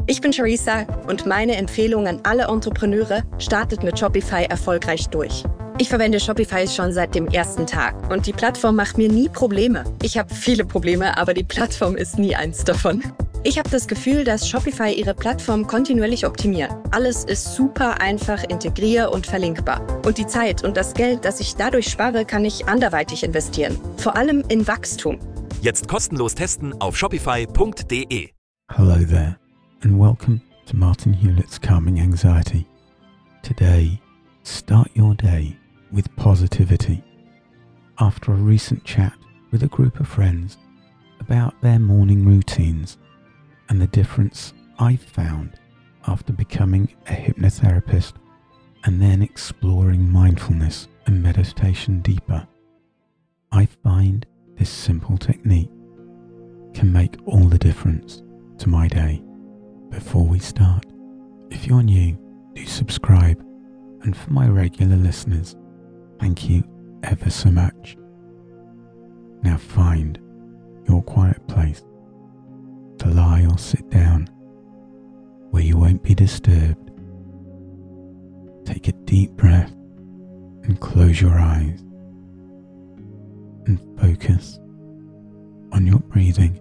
Ich bin Charissa und meine Empfehlung an alle Entrepreneure: startet mit Shopify erfolgreich durch. Ich verwende Shopify schon seit dem ersten Tag und die Plattform macht mir nie Probleme. Ich habe viele Probleme, aber die Plattform ist nie eins davon. Ich habe das Gefühl, dass Shopify ihre Plattform kontinuierlich optimiert. Alles ist super einfach integrier- und verlinkbar. Und die Zeit und das Geld, das ich dadurch spare, kann ich anderweitig investieren. Vor allem in Wachstum. Jetzt kostenlos testen auf shopify.de. Hello there, and welcome to Martin Hewlett's Calming Anxiety. Today, start your day with positivity. After a recent chat with a group of friends about their morning routines and the difference I've found after becoming a hypnotherapist and then exploring mindfulness and meditation deeper, I find this simple technique can make all the difference to my day. Before we start, if you're new, do subscribe, and for my regular listeners, thank you ever so much. Now find your quiet place to lie or sit down where you won't be disturbed. Take a deep breath and close your eyes and focus on your breathing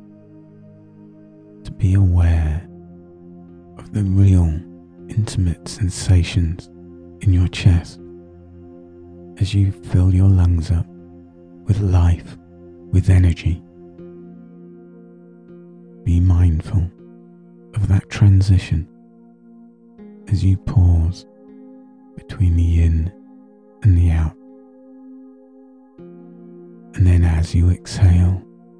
to be aware of the real intimate sensations in your chest as you fill your lungs up with life, with energy. Be mindful of that transition as you pause between the in and the out. And then as you exhale,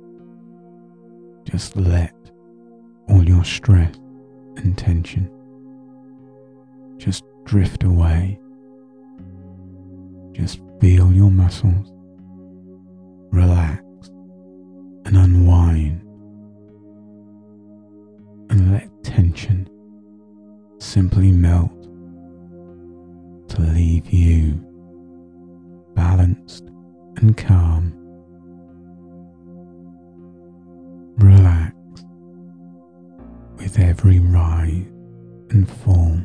just let all your stress and tension just drift away. Just feel your muscles relax and unwind, and let tension simply melt to leave you balanced and calm. Relax with every rise and fall,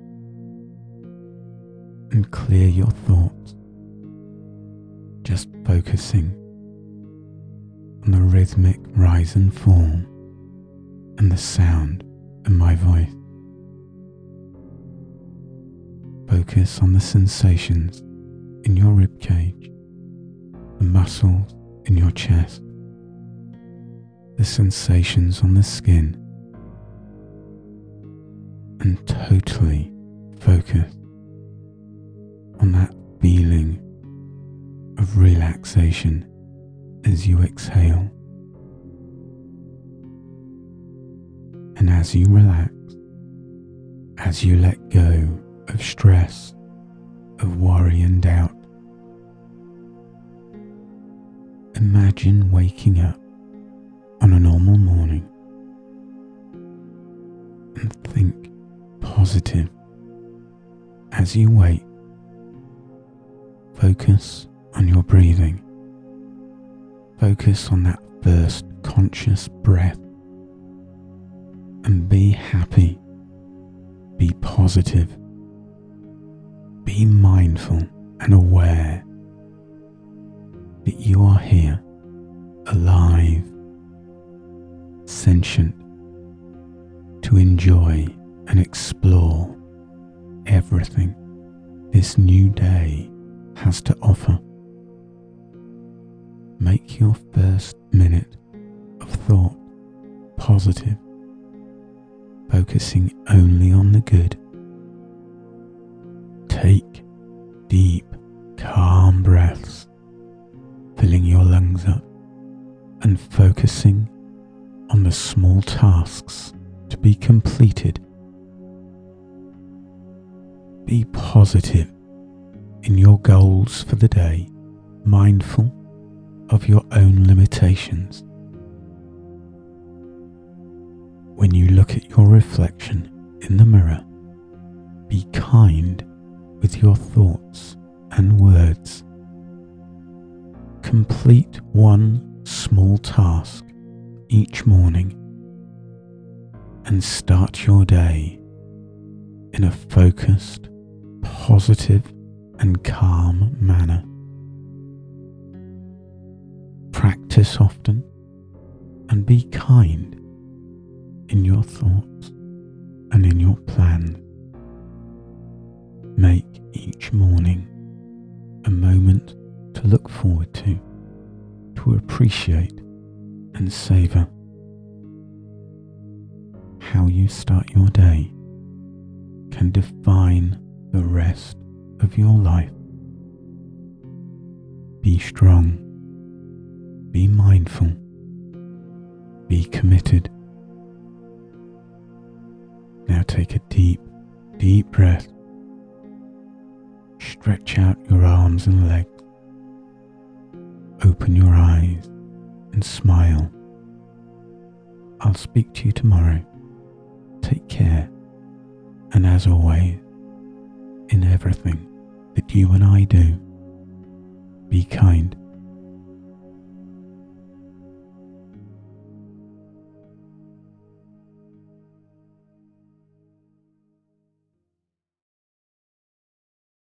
and clear your thoughts, just focusing on the rhythmic rise and fall and the sound of my voice. Focus on the sensations in your ribcage, the muscles in your chest, the sensations on the skin, and totally focus on that feeling of relaxation as you exhale. And as you relax, as you let go of stress, of worry and doubt, imagine waking up on a normal morning and think positive. As you wait, focus on your breathing. Focus on that first conscious breath and be happy, be positive, be mindful and aware that you are here, alive, sentient, to enjoy and explore everything this new day has to offer. Make your first minute of thought positive, focusing only on the good. Take deep, calm breaths, filling your lungs up and focusing on the small tasks to be completed. Be positive in your goals for the day, mindful of your own limitations. When you look at your reflection in the mirror, be kind with your thoughts and words. Complete one small task each morning and start your day in a focused, positive and calm manner. Practice often and be kind in your thoughts and in your plans. Make each morning a moment to look forward to appreciate and savour. How you start your day can define the rest of your life. Be strong, be mindful, be committed. Now take a deep, deep breath. Stretch out your arms and legs. Open your eyes and smile. I'll speak to you tomorrow. Take care. And as always, in everything that you and I do, be kind.